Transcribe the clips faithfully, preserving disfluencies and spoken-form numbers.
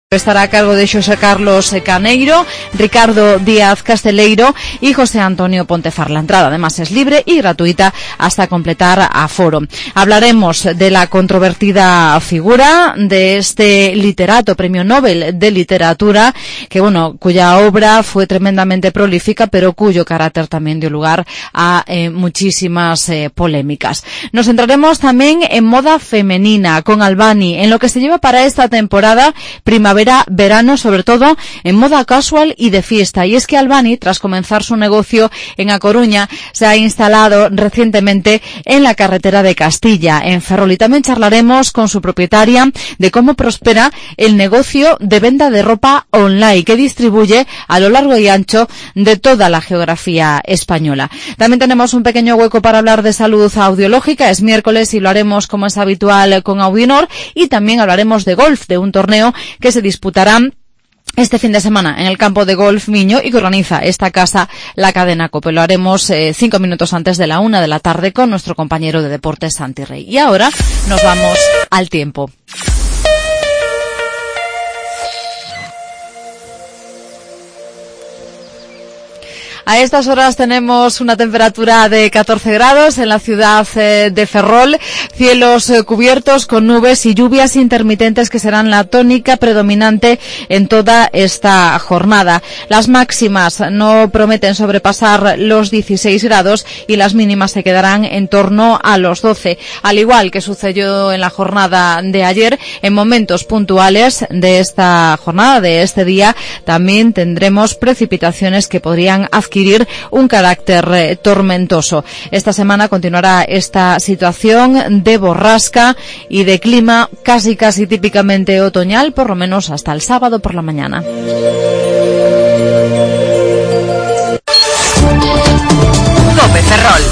Estará a cargo de Xosé Carlos Caneiro, Ricardo Díaz Casteleiro y José Antonio Pontefar. La entrada además es libre y gratuita hasta completar aforo. Hablaremos de la controvertida figura de este literato, premio Nobel de literatura, que bueno, cuya obra fue tremendamente prolífica, pero cuyo carácter también dio lugar a eh, muchísimas eh, polémicas. Nos centraremos también en moda femenina con Albany, en lo que se lleva para esta temporada primavera verano, sobre todo en moda casual y de fiesta. Y es que Albany, tras comenzar su negocio en A Coruña, se ha instalado recientemente en la carretera de Castilla, en Ferrol. Y también charlaremos con su propietaria de cómo prospera el negocio de venta de ropa online que distribuye a lo largo y ancho de toda la geografía española. También tenemos un pequeño hueco para hablar de salud audiológica. Es miércoles y lo haremos como es habitual con Audionor, y también hablaremos de golf, de un torneo que se disputarán este fin de semana en el campo de golf Miño y que organiza esta casa, la cadena COPE. Lo haremos eh, cinco minutos antes de la una de la tarde con nuestro compañero de deportes Santi Rey. Y ahora nos vamos al tiempo. A estas horas tenemos una temperatura de catorce grados en la ciudad eh, de Ferrol, cielos eh, cubiertos con nubes y lluvias intermitentes que serán la tónica predominante en toda esta jornada. Las máximas no prometen sobrepasar los dieciséis grados y las mínimas se quedarán en torno a los doce. Al igual que sucedió en la jornada de ayer, en momentos puntuales de esta jornada, de este día, también tendremos precipitaciones que podrían adquirir un carácter eh, tormentoso. Esta semana continuará esta situación de borrasca y de clima casi casi típicamente otoñal, por lo menos hasta el sábado por la mañana. COPE Ferrol.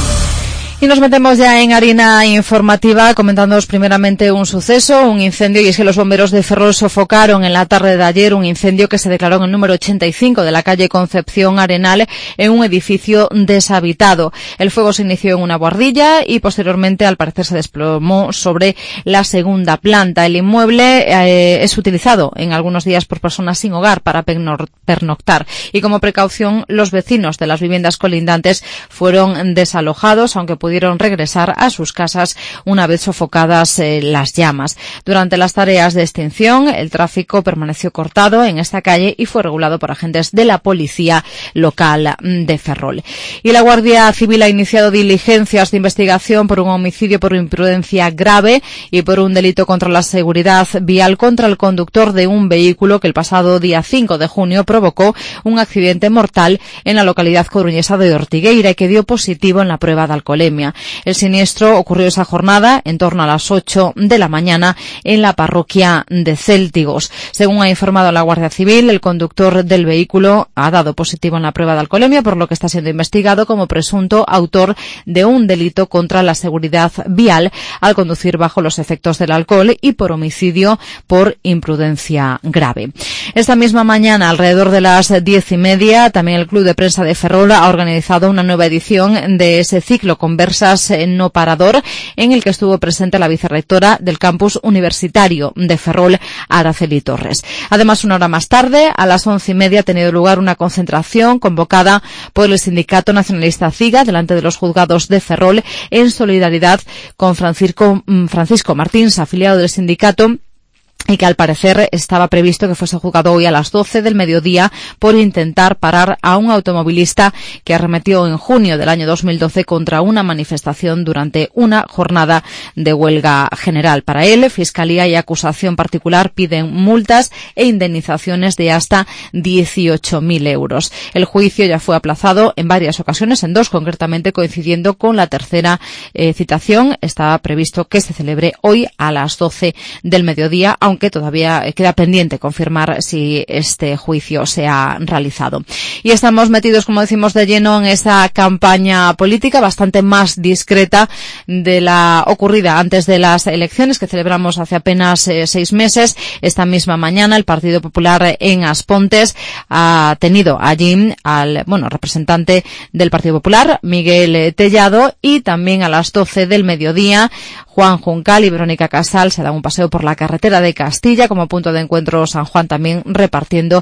Y nos metemos ya en harina informativa, comentándoos primeramente un suceso, un incendio, y es que los bomberos de Ferrol sofocaron en la tarde de ayer un incendio que se declaró en el número ochenta y cinco de la calle Concepción Arenal en un edificio deshabitado. El fuego se inició en una buhardilla y posteriormente al parecer se desplomó sobre la segunda planta. El inmueble eh, es utilizado en algunos días por personas sin hogar para pernoctar, y como precaución los vecinos de las viviendas colindantes fueron desalojados, aunque pudieron regresar a sus casas una vez sofocadas eh, las llamas. Durante las tareas de extinción, el tráfico permaneció cortado en esta calle y fue regulado por agentes de la policía local de Ferrol. Y la Guardia Civil ha iniciado diligencias de investigación por un homicidio por imprudencia grave y por un delito contra la seguridad vial contra el conductor de un vehículo que el pasado día cinco de junio provocó un accidente mortal en la localidad coruñesa de Ortigueira y que dio positivo en la prueba de alcoholemia. El siniestro ocurrió esa jornada en torno a las ocho de la mañana en la parroquia de Céltigos. Según ha informado la Guardia Civil, el conductor del vehículo ha dado positivo en la prueba de alcoholemia, por lo que está siendo investigado como presunto autor de un delito contra la seguridad vial al conducir bajo los efectos del alcohol y por homicidio por imprudencia grave. Esta misma mañana, alrededor de las diez y media, también el Club de Prensa de Ferrol ha organizado una nueva edición de ese ciclo Conversas No Parador, en el que estuvo presente la vicerrectora del campus universitario de Ferrol, Araceli Torres. Además, una hora más tarde, a las once y media, ha tenido lugar una concentración convocada por el Sindicato Nacionalista CIGA delante de los juzgados de Ferrol en solidaridad con Francisco, Francisco Martins, afiliado del sindicato, y que al parecer estaba previsto que fuese juzgado hoy a las doce del mediodía por intentar parar a un automovilista que arremetió en junio del año dos mil doce contra una manifestación durante una jornada de huelga general. Para él, Fiscalía y acusación particular piden multas e indemnizaciones de hasta dieciocho mil euros. El juicio ya fue aplazado en varias ocasiones, en dos concretamente, coincidiendo con la tercera eh, citación. Estaba previsto que se celebre hoy a las doce del mediodía, aunque que todavía queda pendiente confirmar si este juicio se ha realizado. Y estamos metidos, como decimos, de lleno en esa campaña política bastante más discreta de la ocurrida antes de las elecciones que celebramos hace apenas eh, seis meses. Esta misma mañana el Partido Popular en Aspontes ha tenido allí al, bueno, representante del Partido Popular, Miguel Tellado, y también a las doce del mediodía Juan Juncal y Verónica Casal se dan un paseo por la carretera de Castilla, como punto de encuentro San Juan, también repartiendo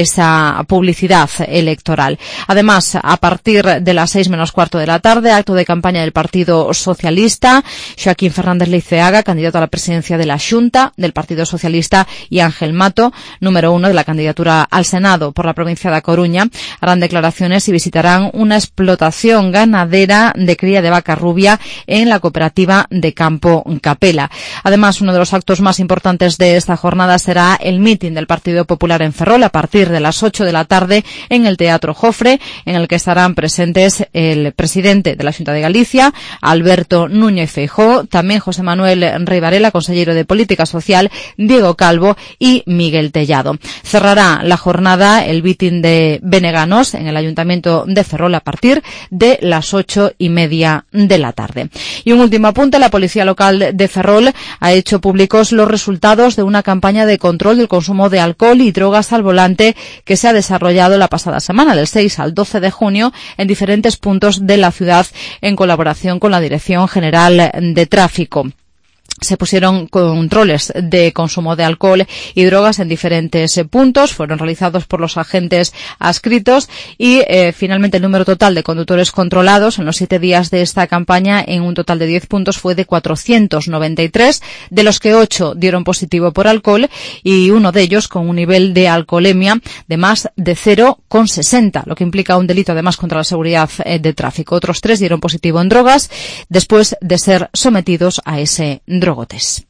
esa publicidad electoral. Además, a partir de las seis menos cuarto de la tarde, acto de campaña del Partido Socialista, Joaquín Fernández Leiceaga, candidato a la presidencia de la Xunta del Partido Socialista, y Ángel Mato, número uno de la candidatura al Senado por la provincia de A Coruña, harán declaraciones y visitarán una explotación ganadera de cría de vaca rubia en la cooperativa de Campo Capela. Además, uno de los actos más importantes de esta jornada será el mitin del Partido Popular en Ferrol a partir de las ocho de la tarde en el Teatro Jofre, en el que estarán presentes el presidente de la Xunta de Galicia, Alberto Núñez Feijóo, también José Manuel Rey Varela, consejero de Política Social, Diego Calvo y Miguel Tellado. Cerrará la jornada el mitin de Beneganos en el Ayuntamiento de Ferrol a partir de las ocho y media de la tarde. Y un último apunte: la Policía Local de Ferrol ha hecho públicos los resultados de una campaña de control del consumo de alcohol y drogas al volante que se ha desarrollado la pasada semana, del seis al doce de junio, en diferentes puntos de la ciudad, en colaboración con la Dirección General de Tráfico. Se pusieron controles de consumo de alcohol y drogas en diferentes eh, puntos, fueron realizados por los agentes adscritos y eh, finalmente el número total de conductores controlados en los siete días de esta campaña, en un total de diez puntos, fue de cuatrocientos noventa y tres, de los que ocho dieron positivo por alcohol y uno de ellos con un nivel de alcoholemia de más de cero coma sesenta, lo que implica un delito además contra la seguridad eh, de tráfico. Otros tres dieron positivo en drogas después de ser sometidos a ese drogotes.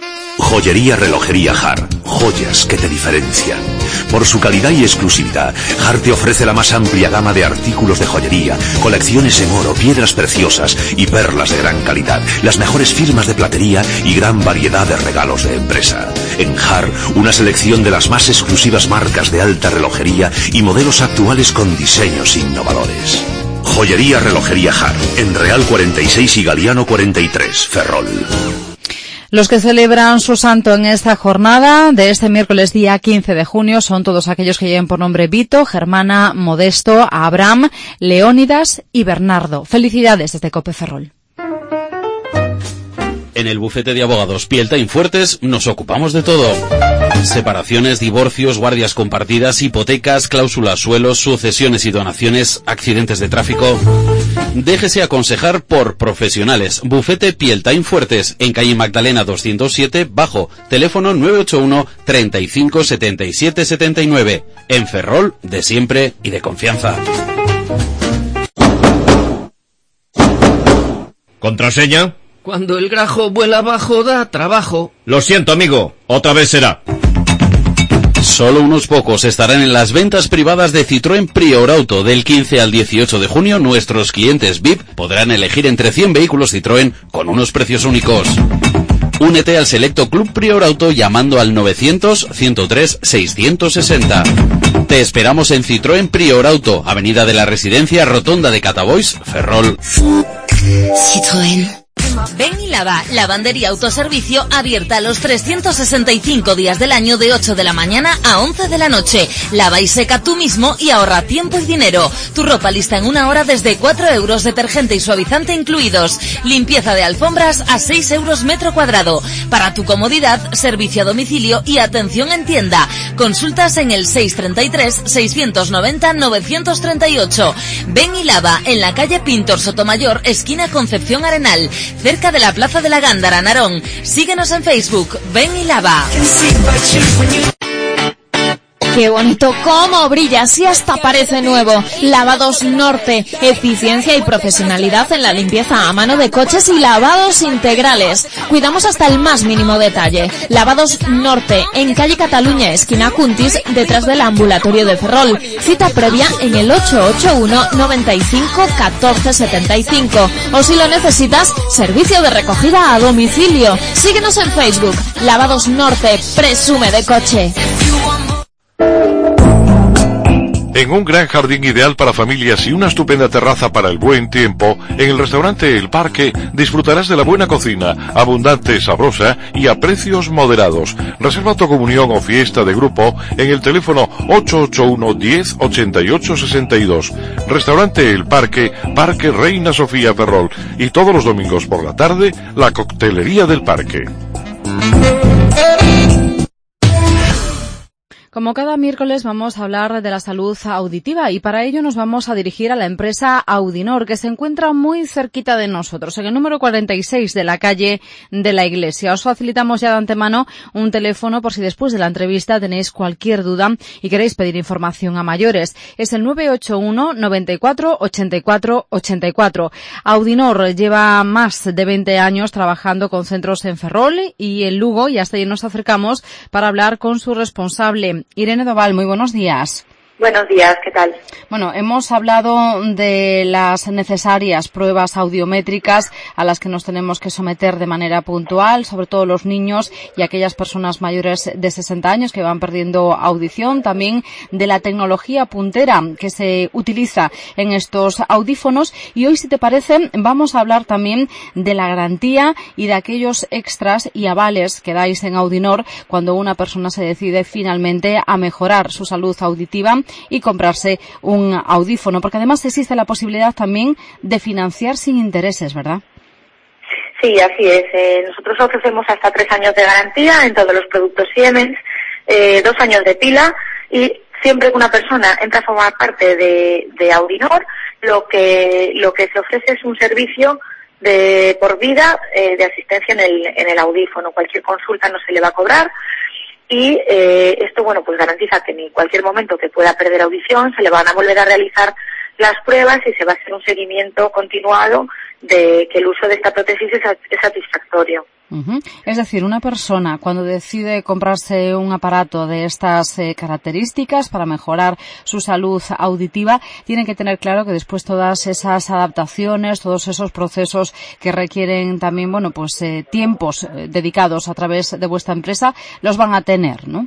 Joyería Relojería Har, joyas que te diferencian. Por su calidad y exclusividad, Har te ofrece la más amplia gama de artículos de joyería, colecciones en oro, piedras preciosas y perlas de gran calidad, las mejores firmas de platería y gran variedad de regalos de empresa. En Har, una selección de las más exclusivas marcas de alta relojería y modelos actuales con diseños innovadores. Joyería Relojería Har, en Real cuarenta y seis y Galiano cuarenta y tres, Ferrol. Los que celebran su santo en esta jornada de este miércoles día quince de junio son todos aquellos que lleven por nombre Vito, Germana, Modesto, Abraham, Leónidas y Bernardo. Felicidades desde Cope Ferrol. En el bufete de abogados Pieltain Fuertes nos ocupamos de todo. Separaciones, divorcios, guardias compartidas, hipotecas, cláusulas suelos, sucesiones y donaciones, accidentes de tráfico. Déjese aconsejar por profesionales. Bufete Pieltain Fuertes, en calle Magdalena doscientos siete, bajo, teléfono nueve ocho uno, treinta y cinco, setenta y siete, setenta y nueve. En Ferrol, de siempre y de confianza. ¿Contraseña? Cuando el grajo vuela abajo da trabajo. Lo siento, amigo, otra vez será. Solo unos pocos estarán en las ventas privadas de Citroën Prior Auto. Del quince al dieciocho de junio, nuestros clientes V I P podrán elegir entre cien vehículos Citroën con unos precios únicos. Únete al selecto Club Prior Auto llamando al novecientos, ciento tres, seiscientos sesenta. Te esperamos en Citroën Prior Auto, Avenida de la Residencia, Rotonda de Catabois, Ferrol. Citroën. Ven y lava, lavandería autoservicio abierta los trescientos sesenta y cinco días del año de ocho de la mañana a once de la noche. Lava y seca tú mismo y ahorra tiempo y dinero. Tu ropa lista en una hora desde cuatro euros, detergente y suavizante incluidos. Limpieza de alfombras a seis euros metro cuadrado. Para tu comodidad, servicio a domicilio y atención en tienda. Consultas en el seis treinta y tres, seiscientos noventa, novecientos treinta y ocho. Ven y lava en la calle Pintor Sotomayor, esquina Concepción Arenal, cerca de la Plaza de la Gándara, Narón. Síguenos en Facebook, Ven y Lava. ¡Qué bonito! ¡Cómo brilla! ¡Sí, hasta parece nuevo! Lavados Norte. Eficiencia y profesionalidad en la limpieza a mano de coches y lavados integrales. Cuidamos hasta el más mínimo detalle. Lavados Norte, en calle Cataluña, esquina Cuntis, detrás del ambulatorio de Ferrol. Cita previa en el ocho ocho uno, noventa y cinco, catorce setenta y cinco. O si lo necesitas, servicio de recogida a domicilio. Síguenos en Facebook. Lavados Norte, presume de coche. En un gran jardín ideal para familias y una estupenda terraza para el buen tiempo, en el restaurante El Parque disfrutarás de la buena cocina, abundante, sabrosa y a precios moderados. Reserva tu comunión o fiesta de grupo en el teléfono ocho ocho uno, diez, ochenta y ocho, sesenta y dos. Restaurante El Parque, Parque Reina Sofía Ferrol. Y todos los domingos por la tarde, la coctelería del Parque. Como cada miércoles vamos a hablar de la salud auditiva y para ello nos vamos a dirigir a la empresa Audinor, que se encuentra muy cerquita de nosotros, en el número cuarenta y seis de la calle de la Iglesia. Os facilitamos ya de antemano un teléfono por si después de la entrevista tenéis cualquier duda y queréis pedir información a mayores. Es el nueve ocho uno, noventa y cuatro, ochenta y cuatro, ochenta y cuatro. Audinor lleva más de veinte años trabajando con centros en Ferrol y en Lugo y hasta allí nos acercamos para hablar con su responsable. Irene Doval, muy buenos días. Buenos días, ¿qué tal? Bueno, hemos hablado de las necesarias pruebas audiométricas a las que nos tenemos que someter de manera puntual, sobre todo los niños y aquellas personas mayores de sesenta años que van perdiendo audición, también de la tecnología puntera que se utiliza en estos audífonos y hoy, si te parece, vamos a hablar también de la garantía y de aquellos extras y avales que dais en Audinor cuando una persona se decide finalmente a mejorar su salud auditiva y comprarse un audífono, porque además existe la posibilidad también de financiar sin intereses, ¿verdad? Sí, así es. Eh, nosotros ofrecemos hasta tres años de garantía en todos los productos Siemens, eh, dos años de pila y siempre que una persona entra a formar parte de, de Audinor, lo que lo que se ofrece es un servicio de por vida eh, de asistencia en el, en el audífono. Cualquier consulta no se le va a cobrar. Y eh, esto, bueno, pues garantiza que en cualquier momento que pueda perder audición se le van a volver a realizar las pruebas y se va a hacer un seguimiento continuado de que el uso de esta prótesis es, es satisfactorio. Uh-huh. Es decir, una persona cuando decide comprarse un aparato de estas eh, características para mejorar su salud auditiva, tiene que tener claro que después todas esas adaptaciones, todos esos procesos que requieren también, bueno, pues eh, tiempos eh, dedicados a través de vuestra empresa, los van a tener, ¿no?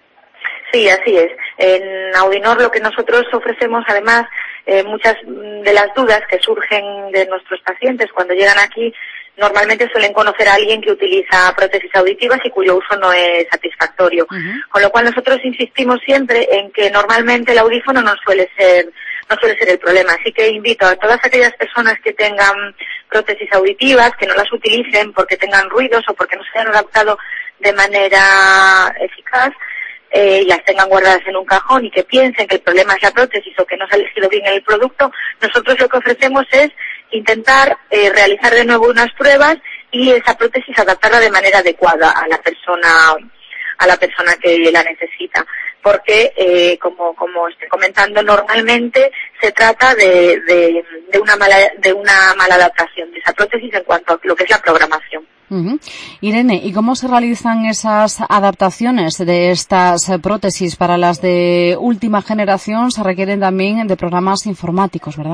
Sí, así es. En Audinor lo que nosotros ofrecemos, además, eh, muchas de las dudas que surgen de nuestros pacientes cuando llegan aquí, normalmente suelen conocer a alguien que utiliza prótesis auditivas y cuyo uso no es satisfactorio. Uh-huh. Con lo cual nosotros insistimos siempre en que normalmente el audífono no suele ser no suele ser el problema. Así que invito a todas aquellas personas que tengan prótesis auditivas, que no las utilicen porque tengan ruidos o porque no se hayan adaptado de manera eficaz, eh, y las tengan guardadas en un cajón y que piensen que el problema es la prótesis o que no se ha elegido bien el producto, nosotros lo que ofrecemos es intentar eh, realizar de nuevo unas pruebas y esa prótesis adaptarla de manera adecuada a la persona a la persona que la necesita, porque eh, como como estoy comentando, normalmente se trata de, de, de una mala de una mala adaptación de esa prótesis en cuanto a lo que es la programación. Uh-huh. Irene, ¿y cómo se realizan esas adaptaciones de estas prótesis? Para las de última generación se requieren también de programas informáticos, ¿verdad?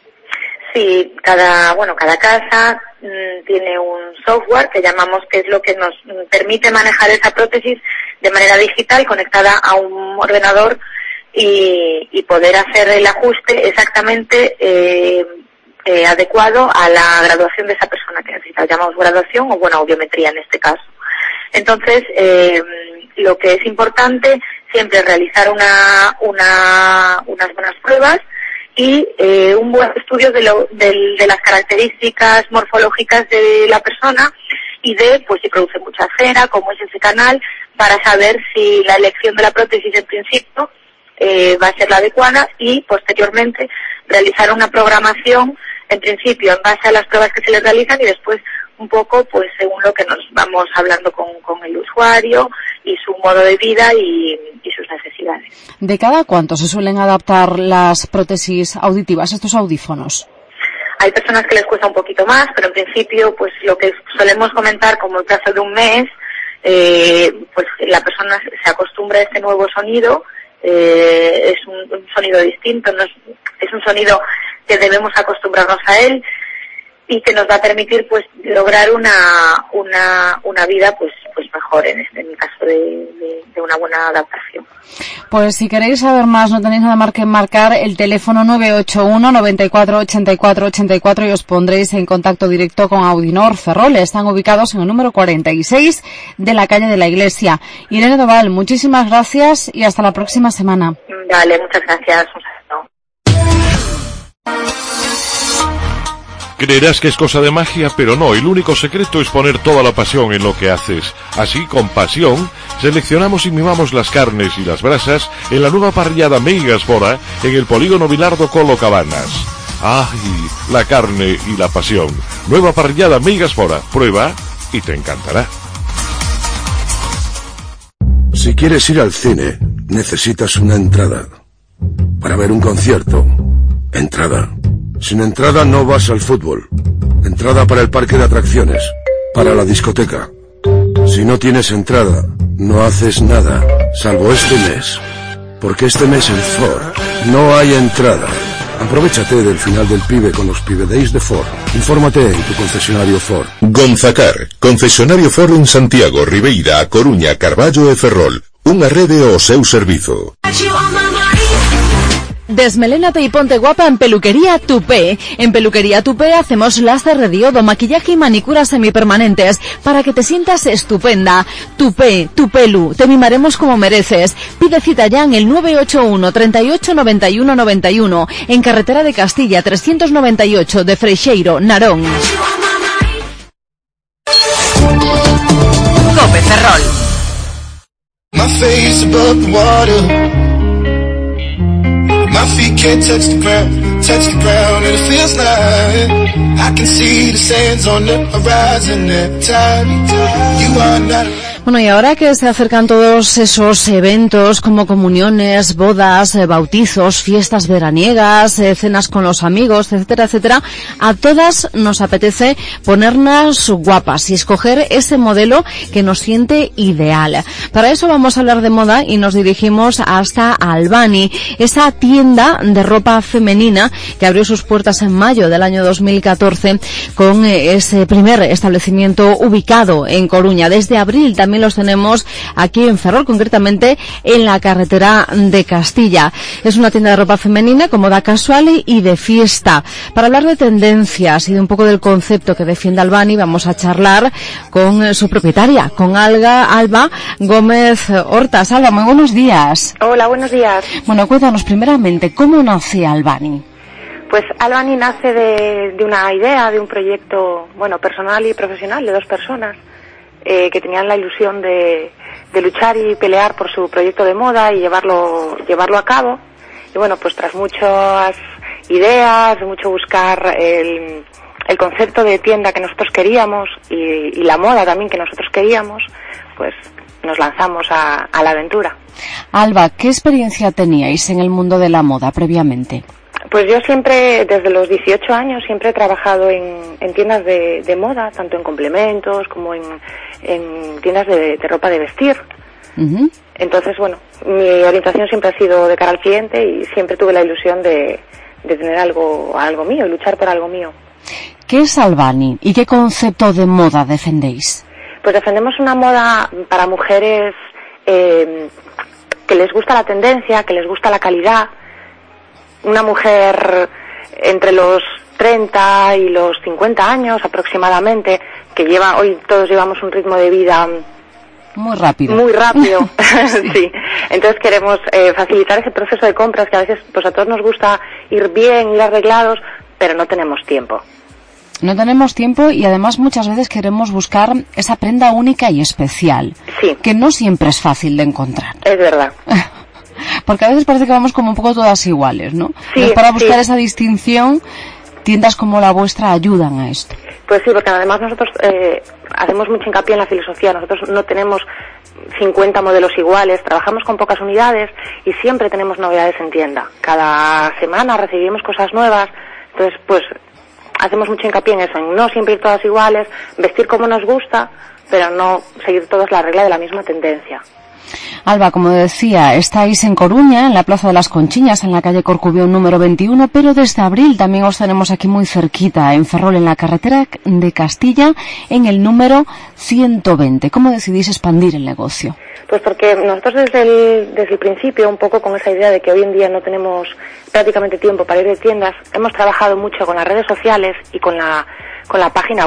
Sí, cada, bueno, cada casa mmm, tiene un software que llamamos, que es lo que nos permite manejar esa prótesis de manera digital conectada a un ordenador y, y poder hacer el ajuste exactamente eh, eh, adecuado a la graduación de esa persona que necesita. Llamamos graduación o, bueno, audiometría en este caso. Entonces, eh, lo que es importante siempre es realizar una, una, unas buenas pruebas y eh, un buen estudio de, lo, de, de las características morfológicas de la persona y de, pues, si produce mucha cera, cómo es ese canal, para saber si la elección de la prótesis en principio eh, va a ser la adecuada y posteriormente realizar una programación, en principio en base a las pruebas que se le realizan y después un poco, pues, según lo que nos vamos hablando con, con el usuario y su modo de vida y, y sus necesidades. ¿De cada cuánto se suelen adaptar las prótesis auditivas, estos audífonos? Hay personas que les cuesta un poquito más, pero en principio, pues, lo que solemos comentar como el plazo de un mes, eh, pues la persona se acostumbra a este nuevo sonido, eh, es un, un sonido distinto, no es, es un sonido que debemos acostumbrarnos a él y que nos va a permitir, pues, lograr una una una vida, pues pues mejor en este en el caso de, de, de una buena adaptación. Pues si queréis saber más, no tenéis nada más que marcar el teléfono nueve ocho uno, noventa y cuatro, ochenta y cuatro, ochenta y cuatro y os pondréis en contacto directo con Audinor Ferrol. Están ubicados en el número cuarenta y seis de la calle de la Iglesia. Irene Doval, muchísimas gracias y hasta la próxima semana. Vale, muchas gracias. Un saludo. Creerás que es cosa de magia, pero no, el único secreto es poner toda la pasión en lo que haces. Así, con pasión, seleccionamos y mimamos las carnes y las brasas en la nueva parrillada Megasfora en el polígono Vilardo Colo Cabanas. ¡Ay! La carne y la pasión. Nueva parrillada Megasfora. Prueba y te encantará. Si quieres ir al cine, necesitas una entrada. Para ver un concierto, entrada. Sin entrada no vas al fútbol. Entrada para el parque de atracciones, para la discoteca. Si no tienes entrada, no haces nada, salvo este mes. Porque este mes en Ford no hay entrada. Aprovechate del final del Pibe con los Pibe Days de Ford. Infórmate en tu concesionario Ford. Gonzacar, concesionario Ford en Santiago, Ribeira, A Coruña, Carballo e Ferrol. Unha rede ao seu servizo. Desmelénate y ponte guapa en Peluquería Tupé. En Peluquería Tupé hacemos láser de diodo, maquillaje y manicuras semipermanentes para que te sientas estupenda. Tupé, tu pelu, te mimaremos como mereces. Pide cita ya en el nueve ocho uno, treinta y ocho, noventa y uno, noventa y uno, en Carretera de Castilla trescientos noventa y ocho de Freixeiro, Narón. Cope Ferrol. My face above the water. My feet can't touch the ground, touch the ground, and it feels like I can see the sands on the horizon every time you are not around. Bueno, y ahora que se acercan todos esos eventos como comuniones, bodas, eh, bautizos, fiestas veraniegas, eh, cenas con los amigos, etcétera, etcétera, a todas nos apetece ponernos guapas y escoger ese modelo que nos siente ideal. Para eso vamos a hablar de moda y nos dirigimos hasta Albany, esa tienda de ropa femenina que abrió sus puertas en mayo del año dos mil catorce con eh, ese primer establecimiento ubicado en Coruña. Desde abril también los tenemos aquí en Ferrol, concretamente en la carretera de Castilla. Es una tienda de ropa femenina con moda casual y de fiesta. Para hablar de tendencias y de un poco del concepto que defiende Albany, vamos a charlar con su propietaria, con Alga, Alba Gómez Hortas. Alba, muy buenos días. Hola, buenos días. Bueno, cuéntanos primeramente, ¿cómo nace Albany? Pues Albany nace de, de una idea, de un proyecto, bueno, personal y profesional de dos personas. Eh, que tenían la ilusión de, de luchar y pelear por su proyecto de moda y llevarlo llevarlo a cabo. Y bueno, pues tras muchas ideas, mucho buscar el, el concepto de tienda que nosotros queríamos y, y la moda también que nosotros queríamos, pues nos lanzamos a, a la aventura. Alba, ¿qué experiencia teníais en el mundo de la moda previamente? Pues yo siempre, desde los dieciocho años, siempre he trabajado en, en tiendas de, de moda, tanto en complementos como en, en tiendas de, de ropa de vestir. Uh-huh. Entonces, bueno, mi orientación siempre ha sido de cara al cliente y siempre tuve la ilusión de, de tener algo, algo mío y luchar por algo mío. ¿Qué es Albany y qué concepto de moda defendéis? Pues defendemos una moda para mujeres eh, que les gusta la tendencia, que les gusta la calidad. Una mujer entre los treinta y los cincuenta años aproximadamente, que lleva, hoy todos llevamos un ritmo de vida muy rápido. Muy rápido, sí. Entonces queremos eh, facilitar ese proceso de compras que a veces pues a todos nos gusta ir bien, ir arreglados, pero no tenemos tiempo. No tenemos tiempo y además muchas veces queremos buscar esa prenda única y especial, sí, que no siempre es fácil de encontrar. Es verdad. Porque a veces parece que vamos como un poco todas iguales, ¿no? Sí, Entonces, para buscar sí. esa distinción, tiendas como la vuestra ayudan a esto. Pues sí, porque además nosotros eh, hacemos mucho hincapié en la filosofía. Nosotros no tenemos cincuenta modelos iguales, trabajamos con pocas unidades y siempre tenemos novedades en tienda. Cada semana recibimos cosas nuevas, entonces pues hacemos mucho hincapié en eso, en no siempre ir todas iguales, vestir como nos gusta, pero no seguir todos la regla de la misma tendencia. Alba, como decía, estáis en Coruña, en la Plaza de las Conchiñas, en la calle Corcubión número veintiuno, pero desde abril también os tenemos aquí muy cerquita, en Ferrol, en la carretera de Castilla, en el número ciento veinte. ¿Cómo decidís expandir el negocio? Pues porque nosotros desde el, desde el principio, un poco con esa idea de que hoy en día no tenemos prácticamente tiempo para ir de tiendas, hemos trabajado mucho con las redes sociales y con la, con la página web.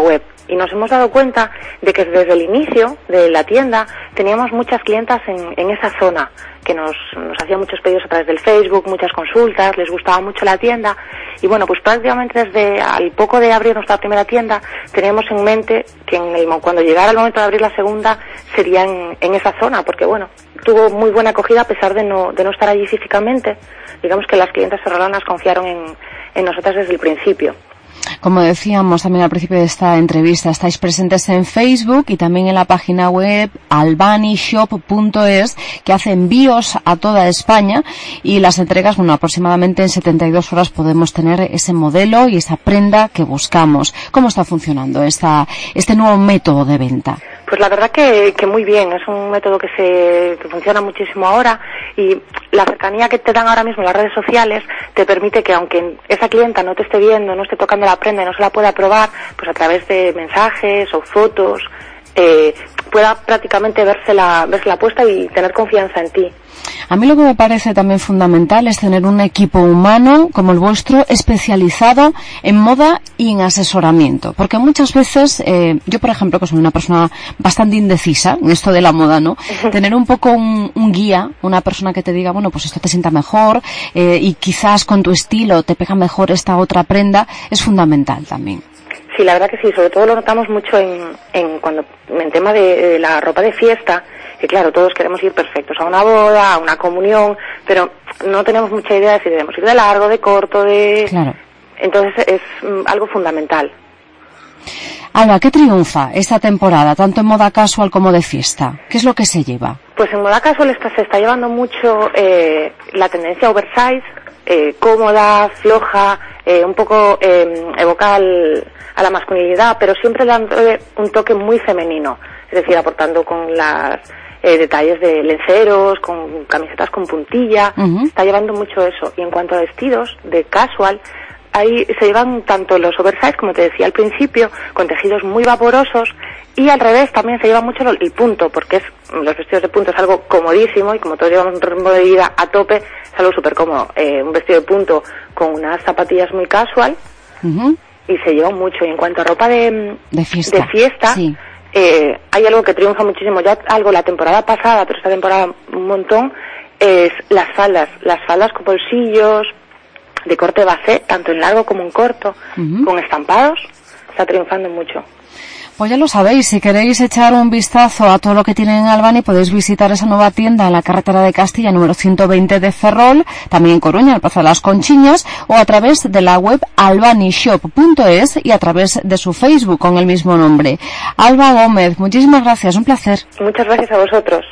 y nos hemos dado cuenta de que desde el inicio de la tienda teníamos muchas clientas en, en esa zona, que nos, nos hacían muchos pedidos a través del Facebook, muchas consultas, les gustaba mucho la tienda, y bueno, pues prácticamente desde al poco de abrir nuestra primera tienda teníamos en mente que en el, cuando llegara el momento de abrir la segunda sería en, en esa zona, porque bueno, tuvo muy buena acogida a pesar de no, de no estar allí físicamente. Digamos que las clientas ferrolanas confiaron en, en nosotras desde el principio. Como decíamos también al principio de esta entrevista, estáis presentes en Facebook y también en la página web albanishop punto es, que hace envíos a toda España, y las entregas, bueno, aproximadamente en setenta y dos horas podemos tener ese modelo y esa prenda que buscamos. ¿Cómo está funcionando esta, este nuevo método de venta? Pues la verdad que, que muy bien, es un método que se que funciona muchísimo ahora, y la cercanía que te dan ahora mismo las redes sociales te permite que aunque esa clienta no te esté viendo, no esté tocando la prenda y no se la pueda probar, pues a través de mensajes o fotos eh, pueda prácticamente verse la, verse la puesta y tener confianza en ti. A mí lo que me parece también fundamental es tener un equipo humano como el vuestro especializado en moda y en asesoramiento, porque muchas veces, eh, yo por ejemplo, que soy una persona bastante indecisa en esto de la moda, ¿no? Tener un poco un, un guía, una persona que te diga, bueno, pues esto te sienta mejor, eh, y quizás con tu estilo te pega mejor esta otra prenda, es fundamental también. Sí, la verdad que sí, sobre todo lo notamos mucho en, en cuando en tema de, de la ropa de fiesta, que claro, todos queremos ir perfectos a una boda, a una comunión, pero no tenemos mucha idea de si debemos ir de largo, de corto, de... Claro. Entonces es mm, algo fundamental. Alba, ¿qué triunfa esta temporada, tanto en moda casual como de fiesta? ¿Qué es lo que se lleva? Pues en moda casual está, se está llevando mucho eh, la tendencia oversize, eh, cómoda, floja, eh, un poco eh, evoca al, a la masculinidad, pero siempre dando un toque muy femenino, es decir, aportando con las eh, detalles de lenceros, con camisetas con puntilla, uh-huh. Está llevando mucho eso. Y en cuanto a vestidos de casual, ahí se llevan tanto los oversize, como te decía al principio, con tejidos muy vaporosos, y al revés también se lleva mucho el punto, porque es los vestidos de punto es algo comodísimo, y como todos llevamos un ritmo de vida a tope, es algo súper cómodo. Eh, un vestido de punto con unas zapatillas muy casual, uh-huh. Y se lleva mucho. Y en cuanto a ropa de, de fiesta, de fiesta sí. eh, hay algo que triunfa muchísimo, ya algo la temporada pasada, pero esta temporada un montón, es las faldas, las faldas con bolsillos, de corte basé, tanto en largo como en corto, uh-huh. Con estampados, está triunfando mucho. Pues ya lo sabéis, si queréis echar un vistazo a todo lo que tienen en Albany, podéis visitar esa nueva tienda en la carretera de Castilla, número ciento veinte de Ferrol, también en Coruña, en el Plaza de las Conchiñas, o a través de la web albanishop punto es y a través de su Facebook con el mismo nombre. Alba Gómez, muchísimas gracias, un placer. Muchas gracias a vosotros.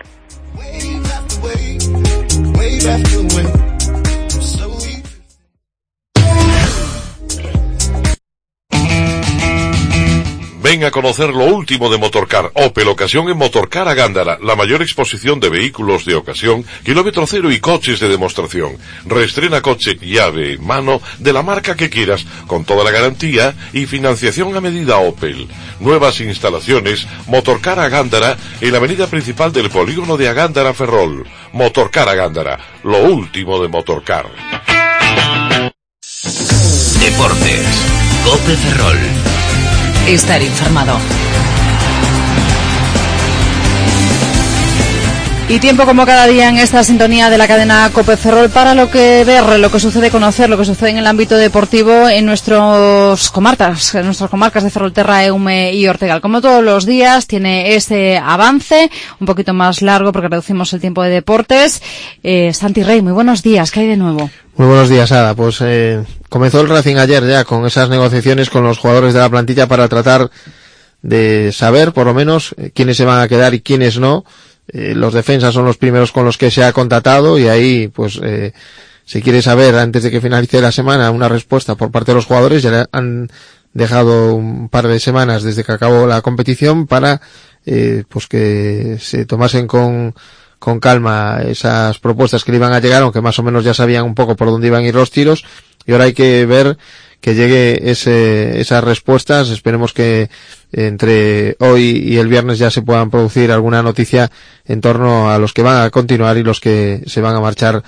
Ven a conocer lo último de Motorcar Opel Ocasión en Motorcar a Gándara, la mayor exposición de vehículos de ocasión, kilómetro cero y coches de demostración. Reestrena coche llave en mano de la marca que quieras, con toda la garantía y financiación a medida Opel. Nuevas instalaciones, Motorcar a Gándara, en la avenida principal del polígono de Agándara Ferrol. Motorcar a Gándara, lo último de Motorcar. Deportes, Cope Ferrol. Estar informado. Y tiempo como cada día en esta sintonía de la cadena COPE Ferrol para lo que ver, lo que sucede, conocer, lo que sucede en el ámbito deportivo en nuestros comarcas, en nuestras comarcas de Ferrolterra, Eume y Ortegal. Como todos los días tiene este avance, un poquito más largo porque reducimos el tiempo de deportes. Eh, Santi Rey, muy buenos días, ¿qué hay de nuevo? Muy buenos días, Ada. Pues eh, comenzó el Racing ayer ya con esas negociaciones con los jugadores de la plantilla para tratar de saber, por lo menos, eh, quiénes se van a quedar y quiénes no. Eh, los defensas son los primeros con los que se ha contratado y ahí, pues, eh, se quiere saber antes de que finalice la semana una respuesta por parte de los jugadores. Ya le han dejado un par de semanas desde que acabó la competición para, eh, pues que se tomasen con con calma esas propuestas que le iban a llegar, aunque más o menos ya sabían un poco por dónde iban a ir los tiros, y ahora hay que ver que llegue ese, esas respuestas. Esperemos que entre hoy y el viernes ya se puedan producir alguna noticia en torno a los que van a continuar y los que se van a marchar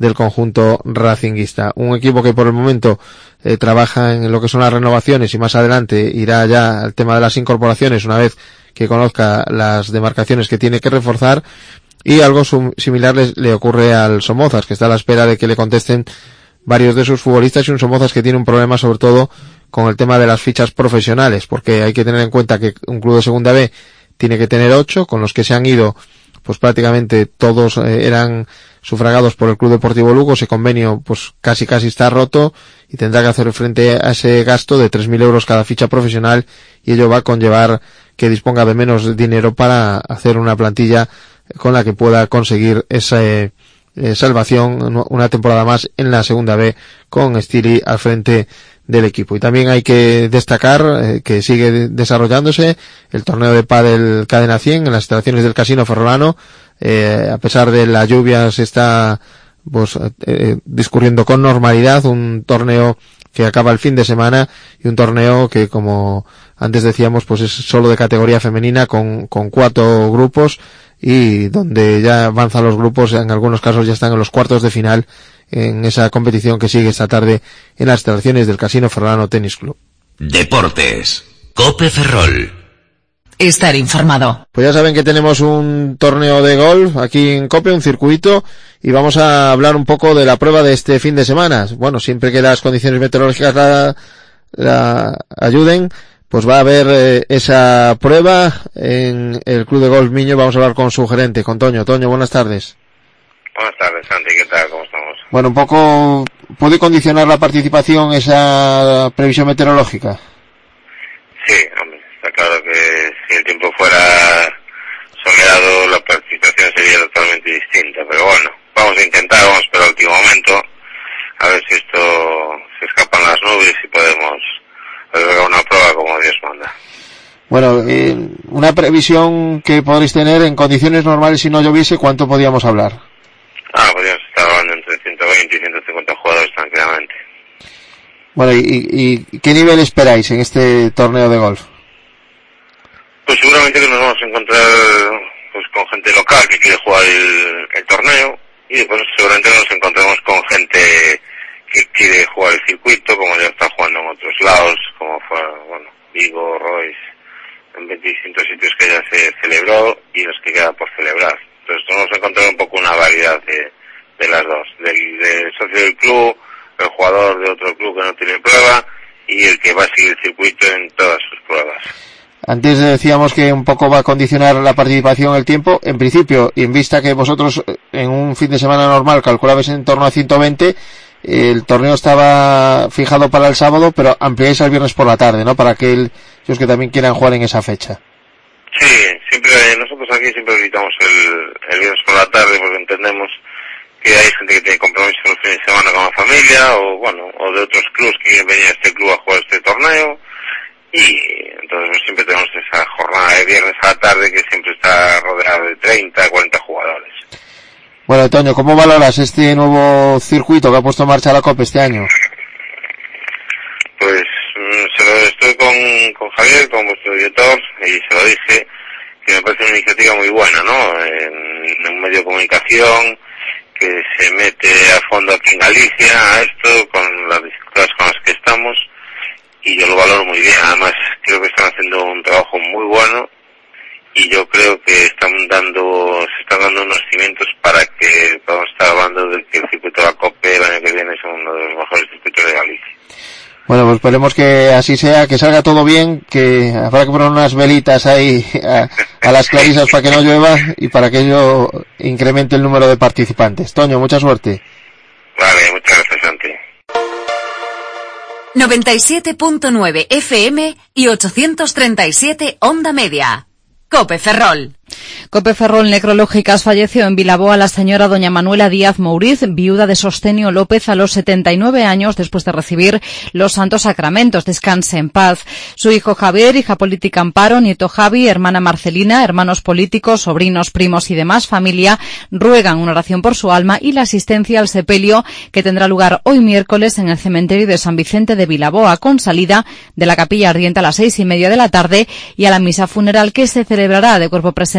del conjunto racinguista. Un equipo que por el momento eh, trabaja en lo que son las renovaciones y más adelante irá ya al tema de las incorporaciones una vez que conozca las demarcaciones que tiene que reforzar, y algo similar le, le ocurre al Somozas, que está a la espera de que le contesten varios de sus futbolistas, y un Somozas que tiene un problema sobre todo con el tema de las fichas profesionales, porque hay que tener en cuenta que un club de segunda B tiene que tener ocho, con los que se han ido pues prácticamente todos eh, eran sufragados por el Club Deportivo Lugo. Ese convenio pues casi casi está roto y tendrá que hacer frente a ese gasto de tres mil euros cada ficha profesional, y ello va a conllevar que disponga de menos dinero para hacer una plantilla con la que pueda conseguir esa eh, salvación una temporada más en la segunda B con Stili al frente del equipo. Y también hay que destacar eh, que sigue desarrollándose el torneo de pádel Cadena cien en las instalaciones del Casino Ferrolano. Eh, a pesar de la lluvia se está pues eh, discurriendo con normalidad, un torneo que acaba el fin de semana y un torneo que, como antes decíamos, pues es solo de categoría femenina con, con cuatro grupos, y donde ya avanzan los grupos, en algunos casos ya están en los cuartos de final en esa competición que sigue esta tarde en las instalaciones del Casino Ferrolano Tenis Club. Deportes. Cope Ferrol. Estar informado. Pues ya saben que tenemos un torneo de golf aquí en Cope, un circuito, y vamos a hablar un poco de la prueba de este fin de semana. Bueno, siempre que las condiciones meteorológicas la, la ayuden, pues va a haber eh, esa prueba en el Club de Golf Miño. Vamos a hablar con su gerente, con Toño. Toño, buenas tardes. Buenas tardes, Santi, ¿qué tal? ¿Cómo estamos? Bueno, un poco, ¿puede condicionar la participación esa previsión meteorológica? Sí, hombre, está claro que si el tiempo fuera soleado, la participación sería totalmente distinta, pero bueno, vamos a intentar, vamos a esperar el último momento, a ver si esto se escapan las nubes y podemos hacer una prueba como Dios manda. Bueno, eh, una previsión que podréis tener en condiciones normales si no lloviese, ¿cuánto podríamos hablar? Ah, podríamos estar hablando entre ciento veinte y ciento cincuenta jugadores tranquilamente. Bueno, ¿y, y qué nivel esperáis en este torneo de golf? Pues seguramente que nos vamos a encontrar pues con gente local que quiere jugar el, el torneo, y después seguramente nos encontramos con gente que quiere jugar el circuito, como ya está jugando en otros lados, como fue, bueno, Vigo, Royce, en veinte distintos sitios que ya se celebró y los que queda por celebrar. Entonces vamos a encontrar un poco una variedad de, de las dos, del, del socio del club, el jugador de otro club que no tiene prueba y el que va a seguir el circuito en todas sus pruebas. Antes decíamos que un poco va a condicionar la participación el tiempo. En principio, y en vista que vosotros en un fin de semana normal calculabais en torno a ciento veinte, el torneo estaba fijado para el sábado, pero ampliáis al viernes por la tarde, ¿no? Para aquellos que también quieran jugar en esa fecha. Sí, siempre nosotros aquí siempre evitamos el, el viernes por la tarde porque entendemos que hay gente que tiene compromisos los fines de semana con la familia o bueno, o de otros clubes que quieren venir a este club a jugar este torneo, y entonces pues, siempre tenemos esa jornada de viernes a la tarde que siempre está rodeada de treinta, cuarenta jugadores. Bueno, Toño, ¿cómo valoras este nuevo circuito que ha puesto en marcha la COPE este año? Pues se lo estoy con, con Javier, con vuestro director, y se lo dije, que me parece una iniciativa muy buena, ¿no? En, en un medio de comunicación que se mete a fondo aquí en Galicia a esto, con las dificultades con las que estamos, y yo lo valoro muy bien. Además, creo que están haciendo un trabajo muy bueno, y yo creo que están dando, se están dando unos cimientos para que podamos estar hablando de que el circuito de la COPE el año que viene es uno de los mejores circuitos de Galicia. Bueno, pues esperemos que así sea, que salga todo bien, que habrá que poner unas velitas ahí a, a las clarisas para que no llueva y para que ello incremente el número de participantes. Toño, mucha suerte. Vale, muchas gracias, Santi. noventa y siete punto nueve F M y ochocientos treinta y siete Onda Media. Cope Ferrol. Cope Ferrol Necrológicas falleció en Vilaboa la señora doña Manuela Díaz Mouriz, viuda de Sostenio López, a los setenta y nueve años después de recibir los santos sacramentos. Descanse en paz. Su hijo Javier, hija política Amparo, nieto Javi, hermana Marcelina, hermanos políticos, sobrinos, primos y demás familia ruegan una oración por su alma y la asistencia al sepelio que tendrá lugar hoy miércoles en el cementerio de San Vicente de Vilaboa, con salida de la capilla ardiente a las seis y media de la tarde y a la misa funeral que se celebrará de cuerpo presente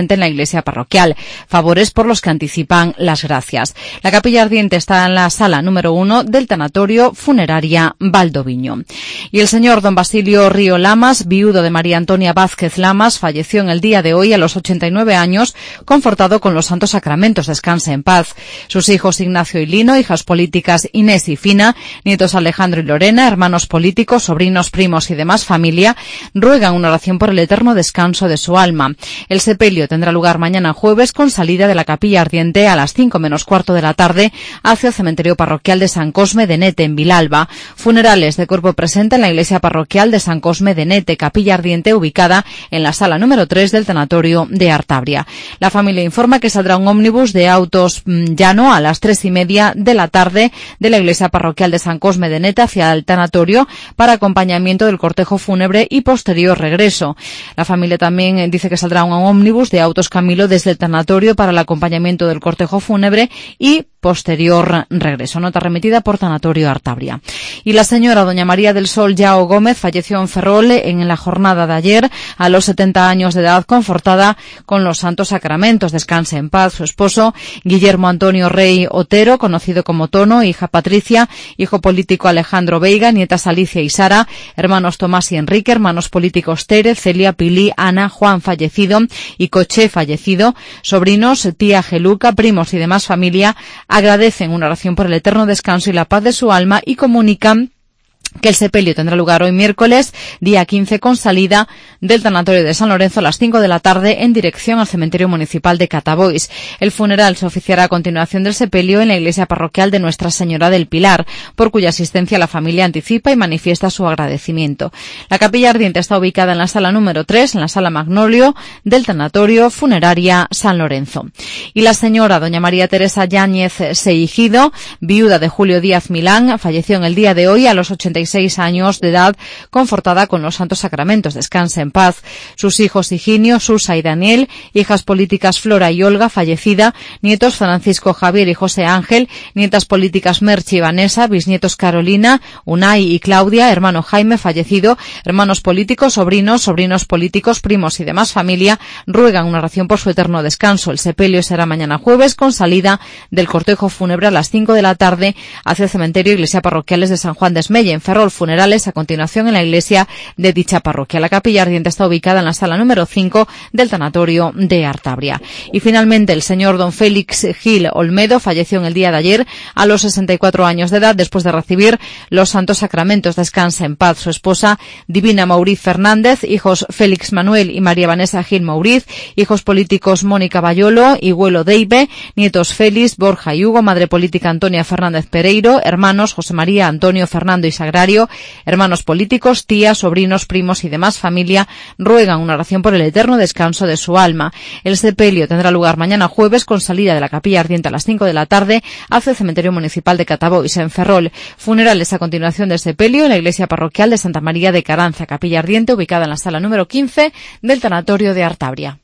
presente en la iglesia parroquial. Favores por los que anticipan las gracias. La capilla ardiente está en la sala número uno del tanatorio funeraria Valdoviño. Y el señor don Basilio Río Lamas, viudo de María Antonia Vázquez Lamas, falleció en el día de hoy a los ochenta y nueve años, confortado con los santos sacramentos. Descanse en paz. Sus hijos Ignacio y Lino, hijas políticas Inés y Fina, nietos Alejandro y Lorena, hermanos políticos, sobrinos, primos y demás familia, ruegan una oración por el eterno descanso de su alma. El sepelio tendrá lugar mañana jueves con salida de la capilla ardiente a las cinco menos cuarto de la tarde hacia el cementerio parroquial de San Cosme de Nete en Vilalba. Funerales de cuerpo presente en la iglesia parroquial de San Cosme de Nete, capilla ardiente ubicada en la sala número tres del tanatorio de Artabria. La familia informa que saldrá un ómnibus de autos llano a las tres y media de la tarde de la iglesia parroquial de San Cosme de Nete hacia el tanatorio para acompañamiento del cortejo fúnebre y posterior regreso. La familia también dice que saldrá un ómnibus de autos Camilo desde el tanatorio para el acompañamiento del cortejo fúnebre y posterior regreso. Nota remitida por Tanatorio Artabria. Y la señora doña María del Sol Yao Gómez falleció en Ferrol en la jornada de ayer a los setenta años de edad, confortada con los santos sacramentos. Descanse en paz. Su esposo Guillermo Antonio Rey Otero, conocido como Tono, hija Patricia, hijo político Alejandro Veiga, nietas Alicia y Sara, hermanos Tomás y Enrique, hermanos políticos Tere, Celia, Pili, Ana, Juan fallecido y Coché fallecido, sobrinos, tía Geluca, primos y demás familia, agradecen una oración por el eterno descanso y la paz de su alma y comunican que el sepelio tendrá lugar hoy miércoles, día quince, con salida del tanatorio de San Lorenzo a las cinco de la tarde en dirección al cementerio municipal de Catabois. El funeral se oficiará a continuación del sepelio en la iglesia parroquial de Nuestra Señora del Pilar, por cuya asistencia la familia anticipa y manifiesta su agradecimiento. La capilla ardiente está ubicada en la sala número tres, en la sala Magnolio del tanatorio funeraria San Lorenzo. Y la señora doña María Teresa Yáñez Seijido, viuda de Julio Díaz Milán, falleció en el día de hoy a los ochenta y seis años de edad, confortada con los santos sacramentos. Descanse en paz. Sus hijos Higinio, Susa y Daniel, hijas políticas Flora y Olga, fallecida, nietos Francisco Javier y José Ángel, nietas políticas Merchi y Vanessa, bisnietos Carolina, Unai y Claudia, hermano Jaime, fallecido, hermanos políticos, sobrinos, sobrinos políticos, primos y demás familia, ruegan una oración por su eterno descanso. El sepelio será mañana jueves con salida del cortejo fúnebre a las cinco de la tarde hacia el cementerio Iglesia Parroquiales de San Juan de Esmella, en Ferrol. Funerales a continuación en la iglesia de dicha parroquia. La capilla ardiente está ubicada en la sala número cinco del tanatorio de Artabria. Y finalmente el señor don Félix Gil Olmedo falleció en el día de ayer a los sesenta y cuatro años de edad después de recibir los santos sacramentos. Descansa en paz. Su esposa Divina Mauriz Fernández, hijos Félix Manuel y María Vanessa Gil Mauriz, hijos políticos Mónica Bayolo y Huelo Deibe, nietos Félix, Borja y Hugo, madre política Antonia Fernández Pereiro, hermanos José María, Antonio, Fernando y Sagrario, hermanos políticos, tías, sobrinos, primos y demás familia, ruegan una oración por el eterno descanso de su alma. El sepelio tendrá lugar mañana jueves con salida de la capilla ardiente a las cinco de la tarde hacia el cementerio municipal de Catabois, en Ferrol. Funerales a continuación del sepelio en la iglesia parroquial de Santa María de Caranza, capilla ardiente ubicada en la sala número quince del tanatorio de Artabria.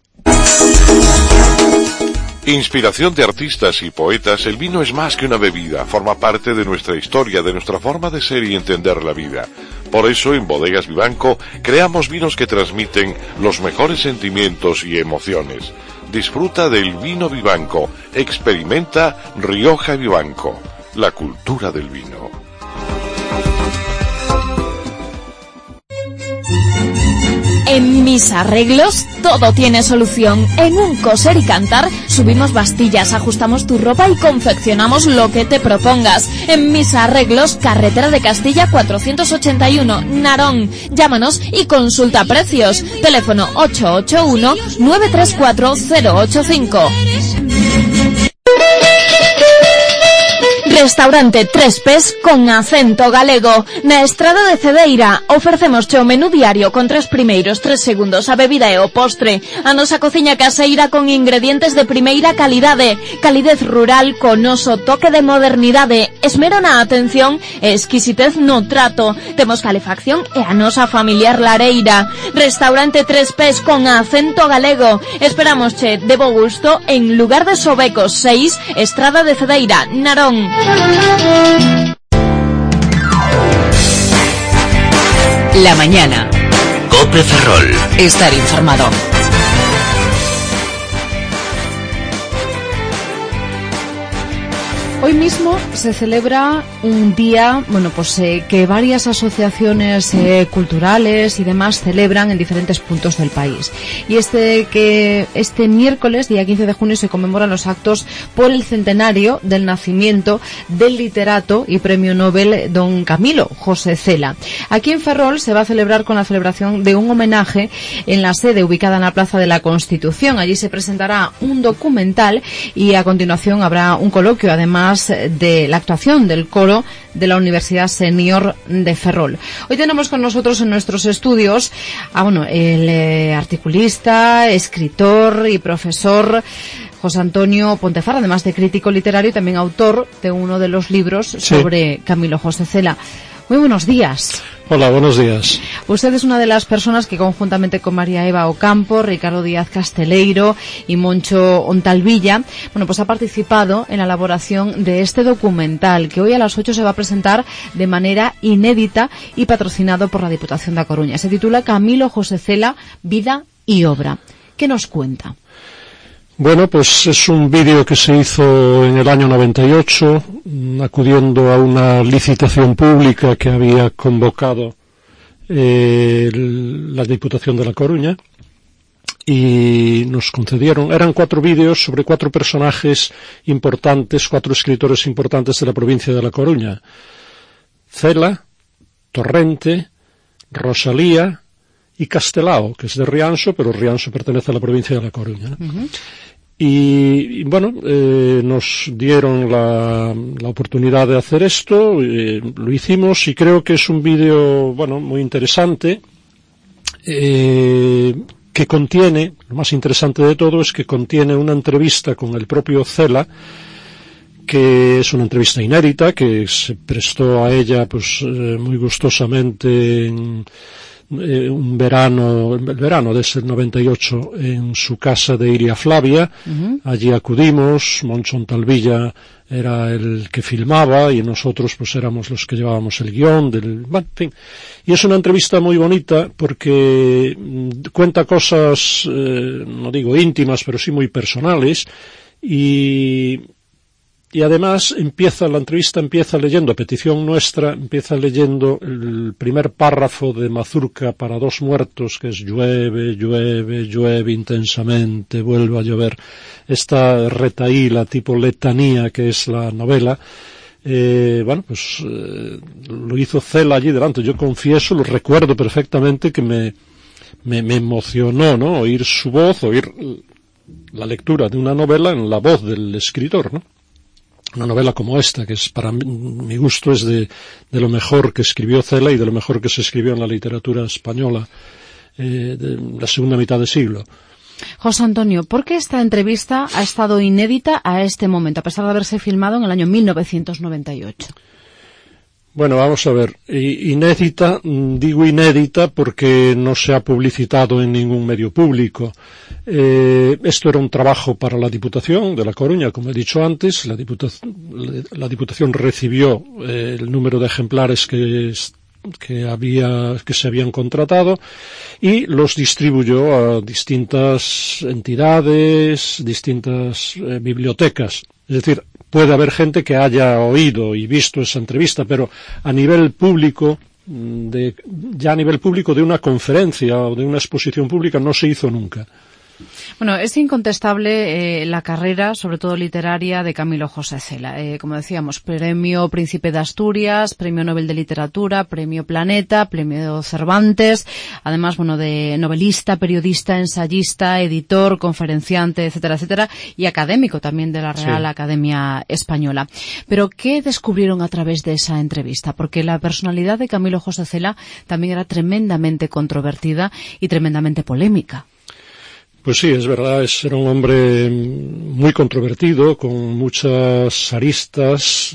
Inspiración de artistas y poetas, el vino es más que una bebida, forma parte de nuestra historia, de nuestra forma de ser y entender la vida. Por eso en Bodegas Vivanco creamos vinos que transmiten los mejores sentimientos y emociones. Disfruta del vino Vivanco, experimenta Rioja Vivanco, la cultura del vino. En Mis Arreglos todo tiene solución. En un coser y cantar subimos bastillas, ajustamos tu ropa y confeccionamos lo que te propongas. En Mis Arreglos, carretera de Castilla cuatrocientos ochenta y uno, Narón. Llámanos y consulta precios. Teléfono ocho ocho uno, nueve tres cuatro, cero ocho cinco. Restaurante Tres Pés con acento galego. Na Estrada de Cedeira ofrecemos o menú diario con tres primeiros, tres segundos, a bebida e o postre. A nosa cociña caseira con ingredientes de primeira calidade. Calidez rural con noso toque de modernidade. Esmero na atención e exquisitez no trato. Temos calefacción e a nosa familiar lareira. Restaurante Tres Pés con acento galego. Esperámosche de bo gusto en Lugar de Sobecos seis, Estrada de Cedeira, Narón. La mañana. Cope Ferrol. Estar informado. Hoy mismo se celebra un día, bueno, pues eh, que varias asociaciones eh, culturales y demás celebran en diferentes puntos del país. Y este que este miércoles, día quince de junio, se conmemoran los actos por el centenario del nacimiento del literato y premio Nobel don Camilo José Cela. Aquí en Ferrol se va a celebrar con la celebración de un homenaje en la sede ubicada en la Plaza de la Constitución. Allí se presentará un documental y a continuación habrá un coloquio, además de la actuación del coro de la Universidad Senior de Ferrol. Hoy tenemos con nosotros en nuestros estudios a, bueno, el eh, articulista, escritor y profesor José Antonio Pontefar, además de crítico literario y también autor de uno de los libros sobre sí. Camilo José Cela. Muy buenos días. Hola, buenos días. Usted es una de las personas que conjuntamente con María Eva Ocampo, Ricardo Díaz Casteleiro y Moncho Ontalvilla, bueno, pues ha participado en la elaboración de este documental que hoy a las ocho se va a presentar de manera inédita y patrocinado por la Diputación de A Coruña. Se titula Camilo José Cela, vida y obra. ¿Qué nos cuenta? Bueno, pues es un vídeo que se hizo en el año noventa y ocho, acudiendo a una licitación pública que había convocado eh, la Diputación de La Coruña, y nos concedieron, eran cuatro vídeos sobre cuatro personajes importantes, cuatro escritores importantes de la provincia de La Coruña: Cela, Torrente, Rosalía y Castelao, que es de Rianxo, pero Rianxo pertenece a la provincia de La Coruña, ¿no? Uh-huh. Y, y bueno, eh, nos dieron la, la oportunidad de hacer esto, eh, lo hicimos, y creo que es un vídeo, bueno, muy interesante, eh, que contiene, lo más interesante de todo es que contiene una entrevista con el propio Cela, que es una entrevista inédita, que se prestó a ella pues eh, muy gustosamente en Eh, un verano, el verano desde el noventa y ocho, en su casa de Iria Flavia. Uh-huh. Allí acudimos, Moncho Ontalvilla era el que filmaba y nosotros pues éramos los que llevábamos el guión del, bueno, en fin. Y es una entrevista muy bonita porque mm, cuenta cosas, eh, no digo íntimas, pero sí muy personales, y Y además empieza, la entrevista empieza leyendo, a petición nuestra, empieza leyendo el primer párrafo de Mazurca para dos muertos, que es llueve, llueve, llueve intensamente, vuelve a llover. Esta retahíla tipo letanía que es la novela, eh, bueno, pues eh, lo hizo Cela allí delante. Yo confieso, lo recuerdo perfectamente, que me, me, me emocionó, ¿no? Oír su voz, oír la lectura de una novela en la voz del escritor, ¿no? Una novela como esta, que es para mí, mi gusto, es de, de lo mejor que escribió Cela y de lo mejor que se escribió en la literatura española eh, de la segunda mitad del siglo. José Antonio, ¿por qué esta entrevista ha estado inédita a este momento, a pesar de haberse filmado en el año mil novecientos noventa y ocho? Bueno, vamos a ver, inédita, digo inédita porque no se ha publicitado en ningún medio público. Eh, esto era un trabajo para la Diputación de La Coruña, como he dicho antes. La Diputación, la Diputación recibió eh, el número de ejemplares que, que, había, que se habían contratado y los distribuyó a distintas entidades, distintas eh, bibliotecas. Es decir, puede haber gente que haya oído y visto esa entrevista, pero a nivel público, de, ya a nivel público de una conferencia o de una exposición pública, no se hizo nunca. Bueno, es incontestable eh, la carrera, sobre todo literaria, de Camilo José Cela. Eh, como decíamos, premio Príncipe de Asturias, premio Nobel de Literatura, premio Planeta, premio Cervantes, además, bueno, de novelista, periodista, ensayista, editor, conferenciante, etcétera, etcétera, y académico también de la Real sí. Academia Española. Pero, ¿qué descubrieron a través de esa entrevista? Porque la personalidad de Camilo José Cela también era tremendamente controvertida y tremendamente polémica. Pues sí, es verdad, es, era un hombre muy controvertido, con muchas aristas,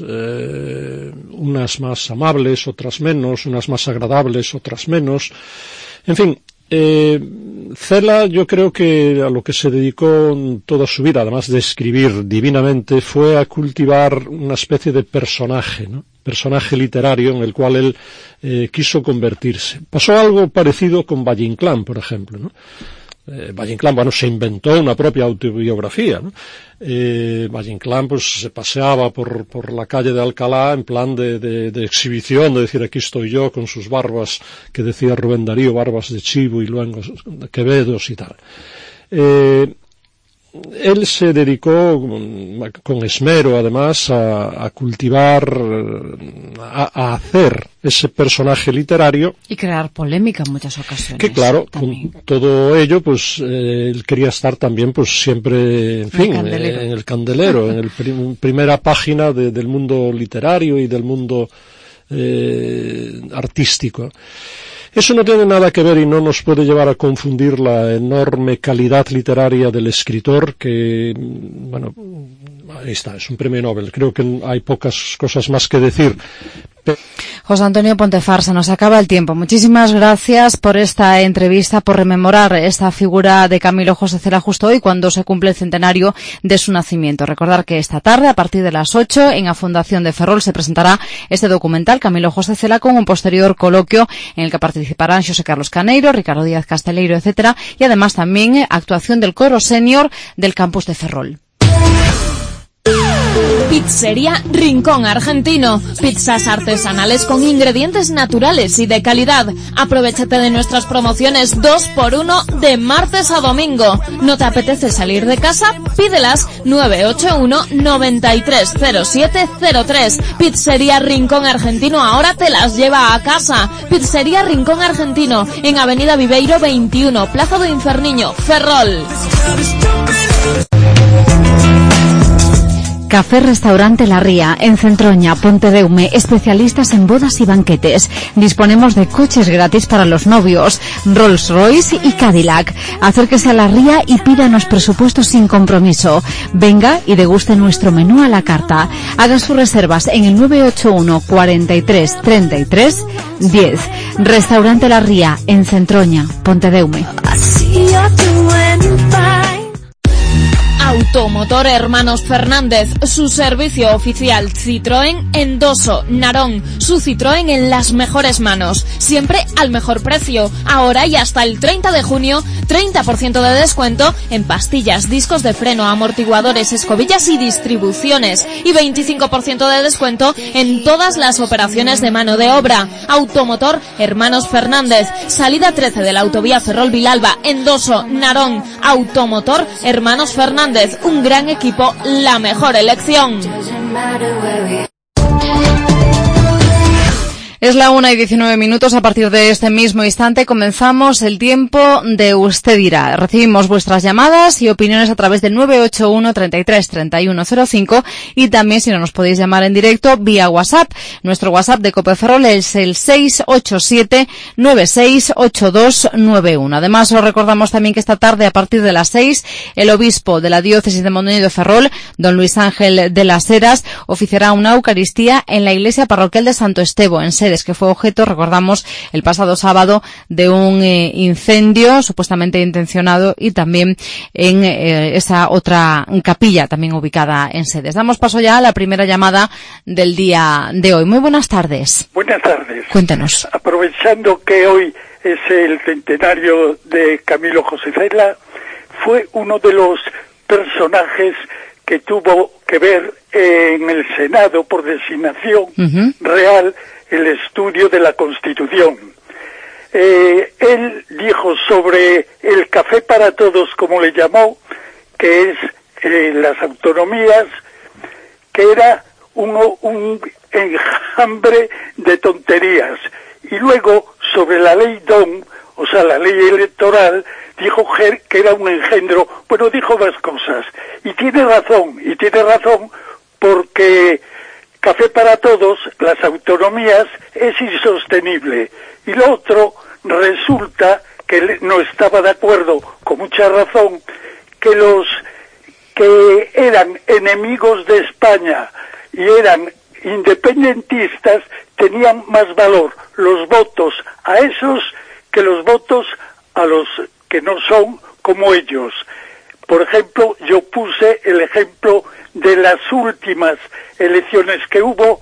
eh, unas más amables, otras menos, unas más agradables, otras menos. En fin, eh, Cela, yo creo que a lo que se dedicó toda su vida, además de escribir divinamente, fue a cultivar una especie de personaje, ¿no? Personaje literario en el cual él eh, quiso convertirse. Pasó algo parecido con Valle Inclán, por ejemplo, ¿no? Eh, Valle Inclán, bueno, se inventó una propia autobiografía, ¿no? Eh, Valle Inclán, pues, se paseaba por, por la calle de Alcalá en plan de, de, de exhibición, de decir, aquí estoy yo con sus barbas, que decía Rubén Darío, barbas de chivo y luego de quevedos y tal. Eh, Él se dedicó con esmero, además, a, a cultivar, a, a hacer ese personaje literario. Y crear polémica en muchas ocasiones. Que claro, también. Con todo ello, pues, eh, él quería estar también, pues, siempre, en fin, el eh, en el candelero, en el prim primera página de, del mundo literario y del mundo eh, artístico. Eso no tiene nada que ver y no nos puede llevar a confundir la enorme calidad literaria del escritor que, bueno, ahí está, es un premio Nobel. Creo que hay pocas cosas más que decir. José Antonio Pontefar, se nos acaba el tiempo. Muchísimas gracias por esta entrevista, por rememorar esta figura de Camilo José Cela justo hoy, cuando se cumple el centenario de su nacimiento. Recordar que esta tarde, a partir de las ocho, en la Fundación de Ferrol se presentará este documental, Camilo José Cela, con un posterior coloquio en el que participarán José Carlos Caneiro, Ricardo Díaz Casteleiro, etcétera, y además también actuación del coro senior del campus de Ferrol. Pizzería Rincón Argentino. Pizzas artesanales con ingredientes naturales y de calidad. Aprovechate de nuestras promociones dos por uno de martes a domingo. ¿No te apetece salir de casa? Pídelas nueve ocho uno, nueve tres cero siete cero tres. Pizzería Rincón Argentino ahora te las lleva a casa. Pizzería Rincón Argentino en Avenida Viveiro veintiuno, Plaza do Inferniño, Ferrol. Café Restaurante La Ría, en Centroña, Pontedeume, especialistas en bodas y banquetes. Disponemos de coches gratis para los novios, Rolls Royce y Cadillac. Acérquese a La Ría y pídanos presupuestos sin compromiso. Venga y deguste nuestro menú a la carta. Haga sus reservas en el nueve ocho uno, cuarenta y tres, treinta y tres, diez. Restaurante La Ría, en Centroña, Pontedeume. Automotor Hermanos Fernández, su servicio oficial Citroën en Doso, Narón, su Citroën en las mejores manos, siempre al mejor precio. Ahora y hasta el treinta de junio, treinta por ciento de descuento en pastillas, discos de freno, amortiguadores, escobillas y distribuciones, y veinticinco por ciento de descuento en todas las operaciones de mano de obra. Automotor Hermanos Fernández, salida trece de la autovía Ferrol-Vilalba, en Doso, Narón. Automotor Hermanos Fernández, un gran equipo, la mejor elección. Es la una y diecinueve minutos. A partir de este mismo instante comenzamos el tiempo de Usted Dirá. Recibimos vuestras llamadas y opiniones a través del nueve ocho uno, treinta y tres, treinta y uno cero cinco, y también, si no nos podéis llamar en directo, vía WhatsApp. Nuestro WhatsApp de Cope Ferrol es el seis ocho siete, nueve seis ocho dos nueve uno. Además, os recordamos también que esta tarde, a partir de las seis, el obispo de la diócesis de Mondoñedo de Ferrol, don Luis Ángel de las Heras, oficiará una Eucaristía en la iglesia parroquial de Santo Estevo, en Sedes, que fue objeto, recordamos, el pasado sábado de un eh, incendio supuestamente intencionado, y también en eh, esa otra capilla también ubicada en Sedes. Damos paso ya a la primera llamada del día de hoy. Muy buenas tardes. Buenas tardes. Cuéntanos. Aprovechando que hoy es el centenario de Camilo José Cela, fue uno de los personajes que tuvo que ver en el Senado por designación uh-huh. real el estudio de la Constitución. Eh, él dijo sobre el café para todos, como le llamó, que es eh, las autonomías, que era uno, un enjambre de tonterías. Y luego, sobre la ley D O M, o sea, la ley electoral, dijo que era un engendro. Bueno, dijo dos cosas. Y tiene razón, y tiene razón porque Café para todos, las autonomías, es insostenible. Y lo otro, resulta que no estaba de acuerdo, con mucha razón, que los que eran enemigos de España y eran independentistas tenían más valor los votos a esos que los votos a los que no son como ellos. Por ejemplo, yo puse el ejemplo de las últimas elecciones que hubo,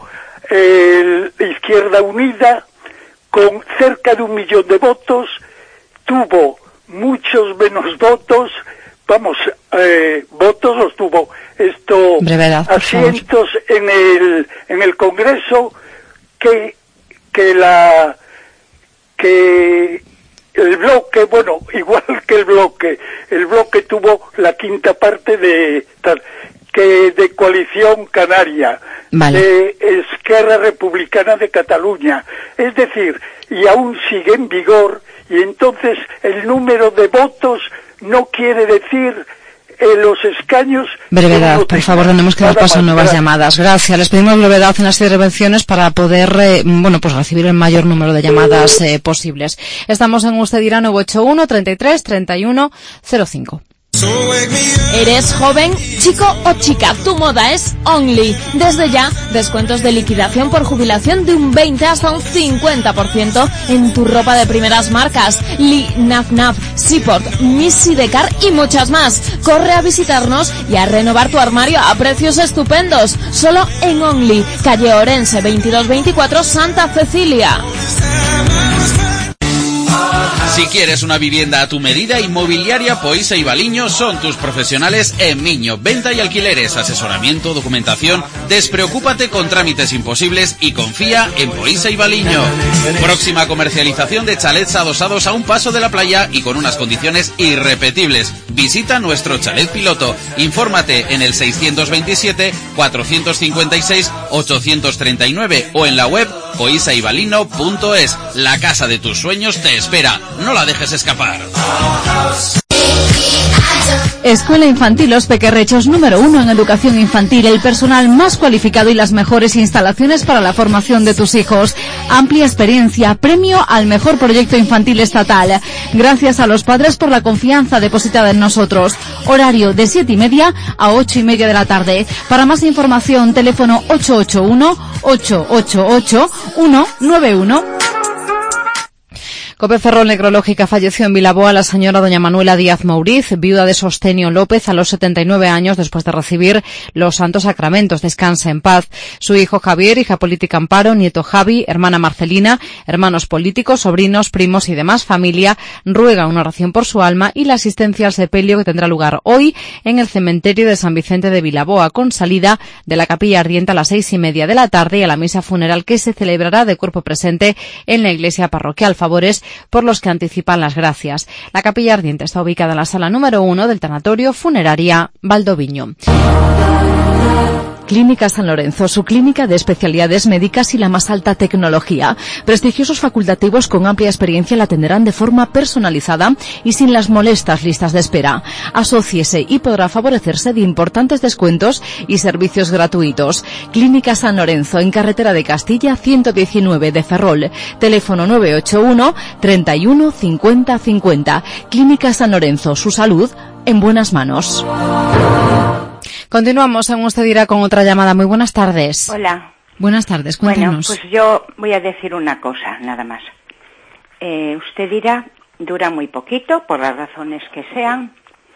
eh, Izquierda Unida, con cerca de un millón de votos, tuvo muchos menos votos, vamos, eh, votos los tuvo, esto, brevedad, asientos en el, en el Congreso, que, que la, que el bloque, bueno, igual que el bloque, el bloque tuvo la quinta parte de, que de Coalición Canaria, vale, de Esquerra Republicana de Cataluña, es decir, y aún sigue en vigor, y entonces el número de votos no quiere decir eh, los escaños. Brevedad, por favor, tenemos que dar paso a nuevas llamadas. Gracias. Les pedimos brevedad en las intervenciones para poder, eh, bueno, pues recibir el mayor número de llamadas eh, posibles. Estamos en Usted Dirá nueve ocho uno, treinta y tres, treinta y uno, cero cinco. ¿Eres joven, chico o chica? Tu moda es Only. Desde ya, descuentos de liquidación por jubilación de un veinte hasta un cincuenta por ciento en tu ropa de primeras marcas. Lee, Naf Naf, Seaport, Miss Sidecar y muchas más. Corre a visitarnos y a renovar tu armario a precios estupendos. Solo en Only, calle Orense veintidós veinticuatro, Santa Cecilia. Si quieres una vivienda a tu medida, Inmobiliaria Poísa y Baliño son tus profesionales en Miño. Venta y alquileres, asesoramiento, documentación. Despreocúpate con trámites imposibles y confía en Poísa y Baliño. Próxima comercialización de chalets adosados a un paso de la playa y con unas condiciones irrepetibles. Visita nuestro chalet piloto. Infórmate en el seiscientos veintisiete, cuatrocientos cincuenta y seis, ochocientos treinta y nueve o en la web poisa y balino punto es. La casa de tus sueños te espera. No la dejes escapar. Escuela Infantil Los Pequerrechos, número uno en educación infantil, el personal más cualificado y las mejores instalaciones para la formación de tus hijos. Amplia experiencia, premio al mejor proyecto infantil estatal. Gracias a los padres por la confianza depositada en nosotros. Horario de siete y media a ocho y media de la tarde. Para más información, teléfono ocho ocho uno, ocho ocho ocho, uno nueve uno. Cope Ferrol Necrológica falleció en Vilaboa la señora doña Manuela Díaz Mouriz, viuda de Sostenio López, a los setenta y nueve años después de recibir los santos sacramentos. Descansa en paz. Su hijo Javier, hija política Amparo, nieto Javi, hermana Marcelina, hermanos políticos, sobrinos, primos y demás familia ruega una oración por su alma y la asistencia al sepelio que tendrá lugar hoy en el cementerio de San Vicente de Vilaboa, con salida de la capilla ardiente a las seis y media de la tarde y a la misa funeral que se celebrará de cuerpo presente en la iglesia parroquial. Favores por los que anticipan las gracias. La capilla ardiente está ubicada en la sala número uno del tanatorio Funeraria Valdoviño. Clínica San Lorenzo, su clínica de especialidades médicas y la más alta tecnología. Prestigiosos facultativos con amplia experiencia la atenderán de forma personalizada y sin las molestas listas de espera. Asóciese y podrá favorecerse de importantes descuentos y servicios gratuitos. Clínica San Lorenzo, en carretera de Castilla ciento diecinueve de Ferrol. Teléfono nueve ocho uno, treinta y uno, cincuenta, cincuenta. Clínica San Lorenzo, su salud en buenas manos. Continuamos en Usted Dirá con otra llamada. Muy buenas tardes. Hola. Buenas tardes, cuéntenos. Bueno, pues yo voy a decir una cosa, nada más. Eh, Usted Dirá dura muy poquito, por las razones que sean,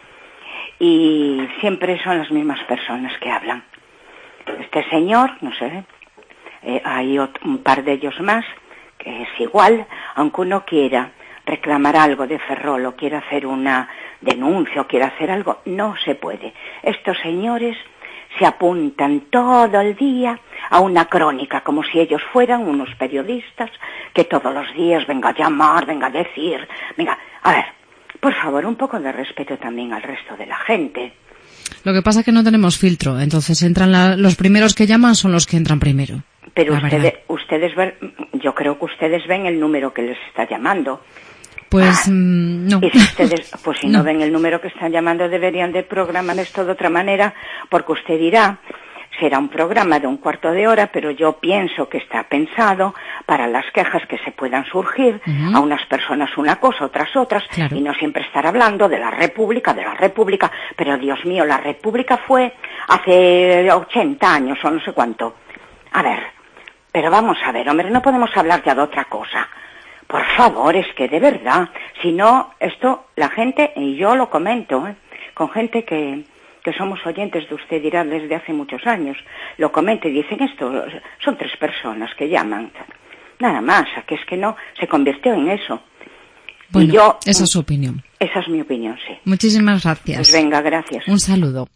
y siempre son las mismas personas que hablan. Este señor, no sé, eh, hay otro, un par de ellos más, que es igual, aunque uno quiera reclamar algo de Ferrol o quiera hacer una denuncia o quiera hacer algo, no se puede. Estos señores se apuntan todo el día a una crónica, como si ellos fueran unos periodistas que todos los días venga a llamar, venga a decir, venga, a ver, por favor, un poco de respeto también al resto de la gente. Lo que pasa es que no tenemos filtro, entonces entran la, los primeros que llaman son los que entran primero. Pero ustedes, ustedes ven, yo creo que ustedes ven el número que les está llamando. Pues ah, no. Y si ustedes, pues si no. no ven el número que están llamando, deberían de programar esto de otra manera, porque usted dirá, será un programa de un cuarto de hora, pero yo pienso que está pensado para las quejas que se puedan surgir, uh-huh. a unas personas una cosa, otras otras, claro. Y no siempre estar hablando de la República, de la República, pero Dios mío, la República fue hace ochenta años o no sé cuánto. A ver, pero vamos a ver, hombre, no podemos hablar ya de otra cosa. Por favor, es que de verdad, si no, esto, la gente, y yo lo comento, ¿eh? con gente que, que somos oyentes de Usted Dirá desde hace muchos años, lo comento y dicen esto, son tres personas que llaman, nada más, que es que no, se convirtió en eso. Bueno, y yo, esa es su opinión. Esa es mi opinión, sí. Muchísimas gracias. Pues venga, gracias. Un saludo.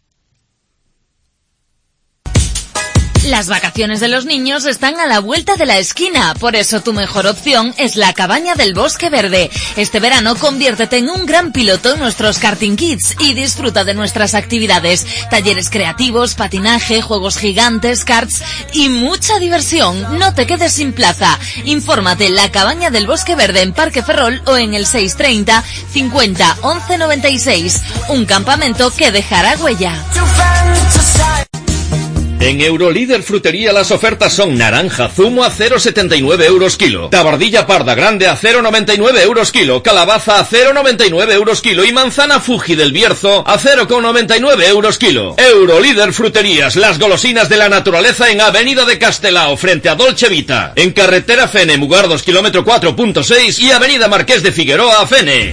Las vacaciones de los niños están a la vuelta de la esquina, por eso tu mejor opción es la Cabaña del Bosque Verde. Este verano conviértete en un gran piloto en nuestros karting kids y disfruta de nuestras actividades, talleres creativos, patinaje, juegos gigantes, karts y mucha diversión. No te quedes sin plaza. Infórmate en la Cabaña del Bosque Verde en Parque Ferrol o en el seis treinta, cincuenta, once noventa y seis. Un campamento que dejará huella. En Eurolíder Frutería las ofertas son naranja zumo a cero coma setenta y nueve euros kilo, tabardilla parda grande a cero coma noventa y nueve euros kilo, calabaza a cero coma noventa y nueve euros kilo y manzana Fuji del Bierzo a cero coma noventa y nueve euros kilo. Eurolíder Fruterías, las golosinas de la naturaleza en Avenida de Castelao frente a Dolce Vita, en carretera Fene Mugardos kilómetro cuatro punto seis y Avenida Marqués de Figueroa a Fene.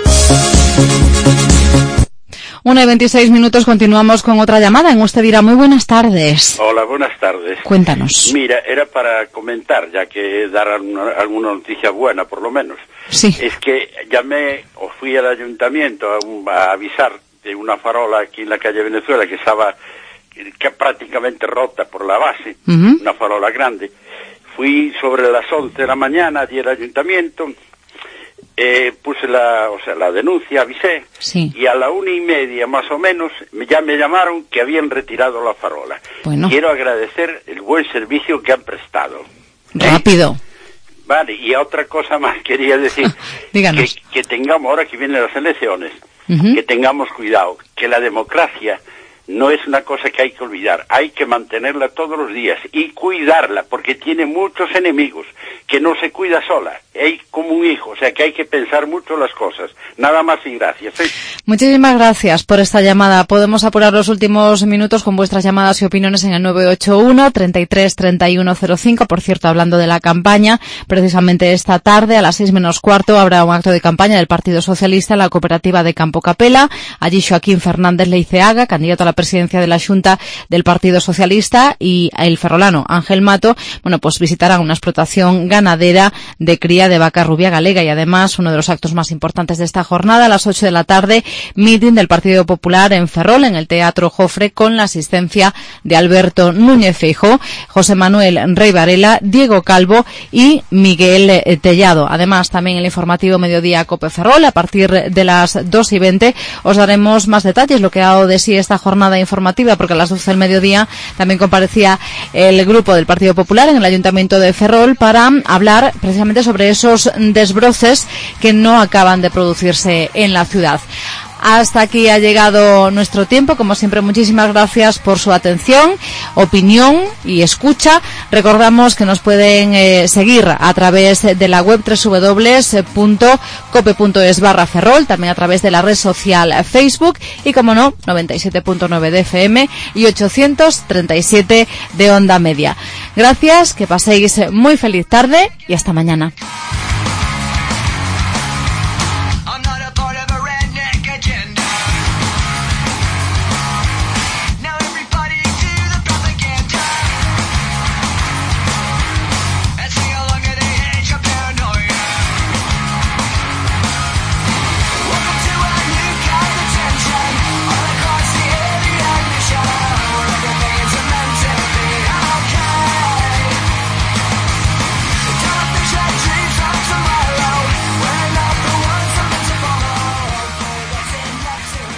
Una y veintiséis minutos, continuamos con otra llamada. En usted dirá, muy buenas tardes. Hola, buenas tardes. Cuéntanos. Mira, era para comentar, ya que dar alguna, alguna noticia buena, por lo menos. Sí. Es que llamé o fui al ayuntamiento a, un, a avisar de una farola aquí en la calle Venezuela que estaba que prácticamente rota por la base, uh-huh. Una farola grande. Fui sobre las once de la mañana allí al ayuntamiento. Eh, puse la, o sea, la denuncia, avisé, sí. Y a la una y media más o menos ya me llamaron que habían retirado la farola. Bueno. Quiero agradecer el buen servicio que han prestado. Rápido. ¿Eh? Vale, y otra cosa más quería decir, Díganos. Que, que tengamos, ahora que vienen las elecciones, uh-huh. que tengamos cuidado, que la democracia no es una cosa que hay que olvidar, hay que mantenerla todos los días y cuidarla, porque tiene muchos enemigos, que no se cuida sola, hay como un hijo, o sea que hay que pensar mucho las cosas. Nada más y gracias. ¿eh? Muchísimas gracias por esta llamada. Podemos apurar los últimos minutos con vuestras llamadas y opiniones en el nueve ocho uno, treinta y tres, treinta y uno cero cinco. Por cierto, hablando de la campaña, precisamente esta tarde a las seis menos cuarto habrá un acto de campaña del Partido Socialista en la cooperativa de Campo Capela. Allí Joaquín Fernández Leiceaga, candidato a la presidencia de la Xunta del Partido Socialista, y el ferrolano Ángel Mato, bueno, pues visitarán una explotación ganadera de cría de vaca rubia galega. Y además, uno de los actos más importantes de esta jornada, a las ocho de la tarde, meeting del Partido Popular en Ferrol, en el Teatro Jofre, con la asistencia de Alberto Núñez Feijóo, José Manuel Rey Varela, Diego Calvo y Miguel Tellado. Además, también el informativo Mediodía Cope Ferrol, a partir de las dos y veinte, os daremos más detalles, lo que ha dado de sí esta jornada informativa, porque a las doce del mediodía también comparecía el grupo del Partido Popular en el Ayuntamiento de Ferrol para hablar precisamente sobre esos desbroces que no acaban de producirse en la ciudad. Hasta aquí ha llegado nuestro tiempo. Como siempre, muchísimas gracias por su atención, opinión y escucha. Recordamos que nos pueden eh, seguir a través de la web doble u doble u doble u punto cope punto es barra Ferrol, también a través de la red social Facebook y, como no, noventa y siete punto nueve de F M y ochocientos treinta y siete de onda media. Gracias, que paséis muy feliz tarde y hasta mañana.